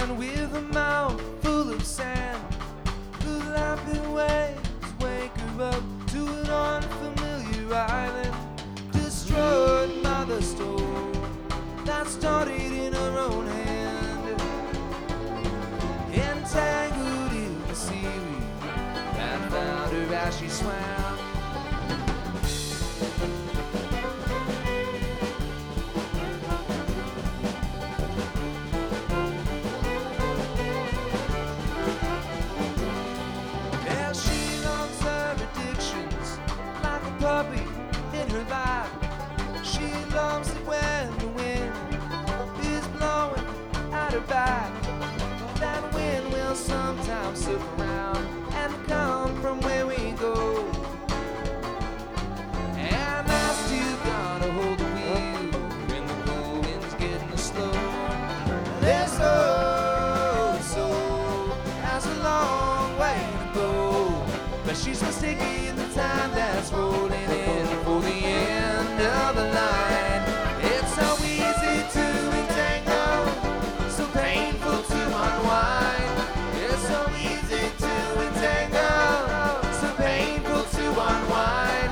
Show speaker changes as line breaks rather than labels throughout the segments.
And with a mouth full of sand, the lapping waves wake her up to an unfamiliar island, destroyed by the storm that started in her own hand, entangled in the seaweed that found her as she swam. Puppy in her lap, she loves it when the wind is blowing at her back. That wind will sometimes circle around and come from where we go. And I still gotta hold the wheel when the cold wind's getting slow. This old soul has a long way to go, but she's mistaking the time that's rolling in for the end of the line. It's so easy to entangle, so painful to unwind. It's so easy to entangle, so painful to unwind.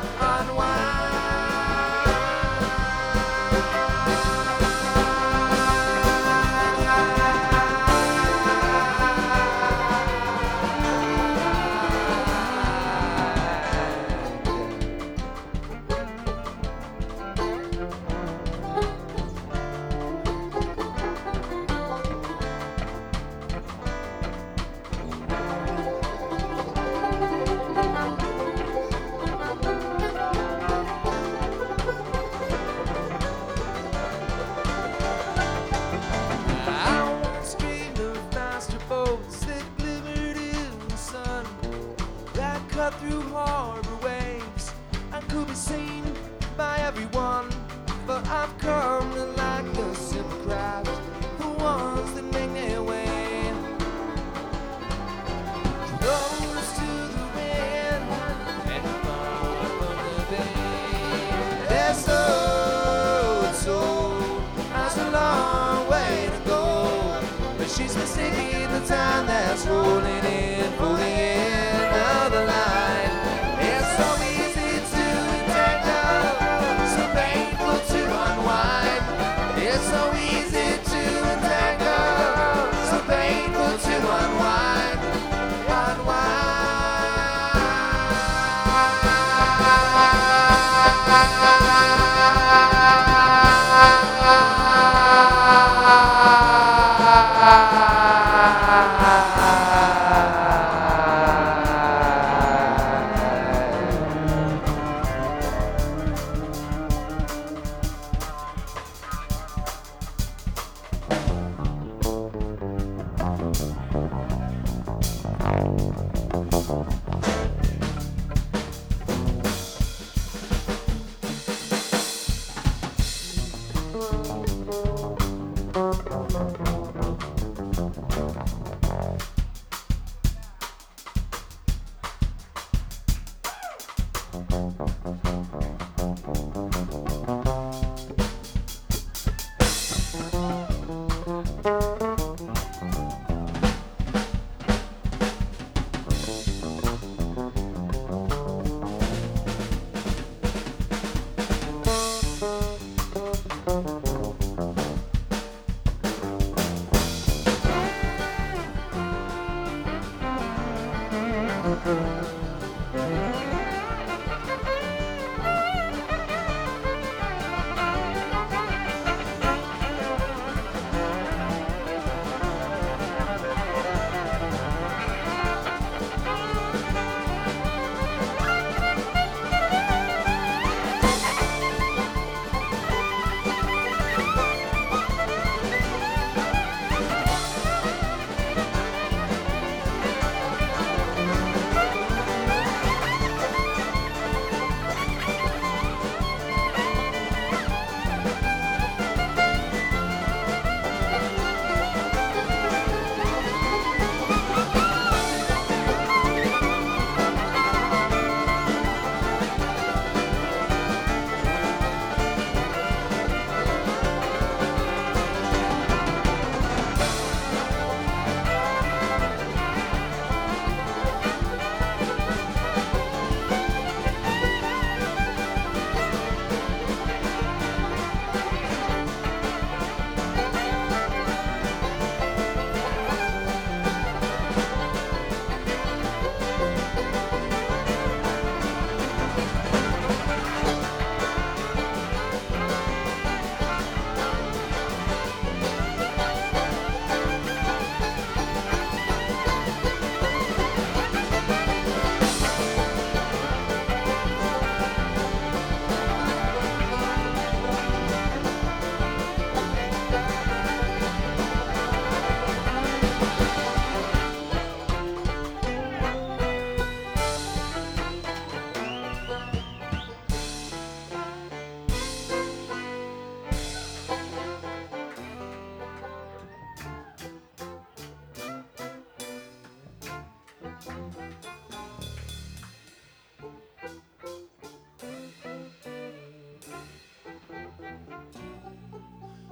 Cut through harbor waves and could be seen by everyone, but I've come to like the simple craft, the ones that make their way close to the wind and far from the bay. Their soul has a long way to go, but she's mistaking the time that's rolling in for the end of the line. It's so easy to entangle, so painful to unwind. It's so easy to entangle, so painful to unwind. Unwind.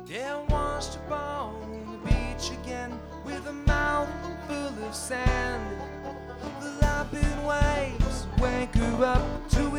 Yeah, washed up on the beach again with a mouth full of sand. The lapping waves wake her up to